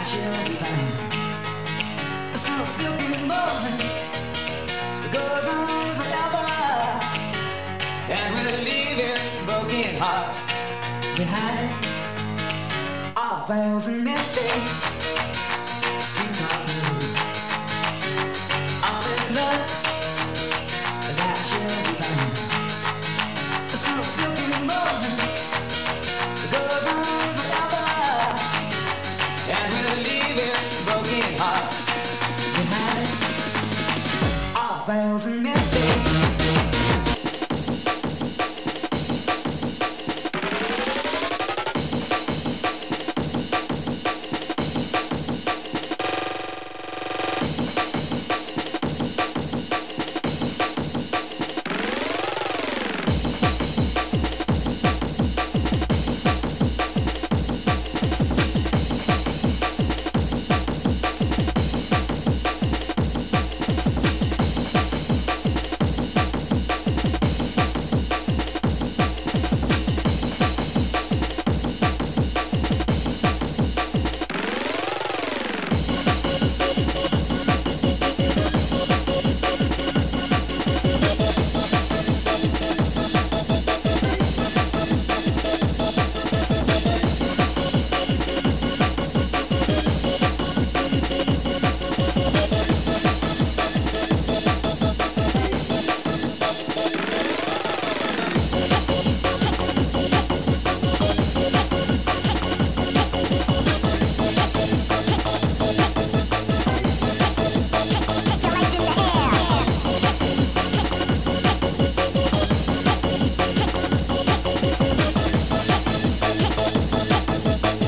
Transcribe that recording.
she'll be fine. Some silky moment that goes on forever, and we're leaving broken hearts behind. All veils and mistakes, streets are blue. All the looks that she'll be fine. Some silky moment that goes on forever, and we're leaving broken hearts behind. All veils and mistakes.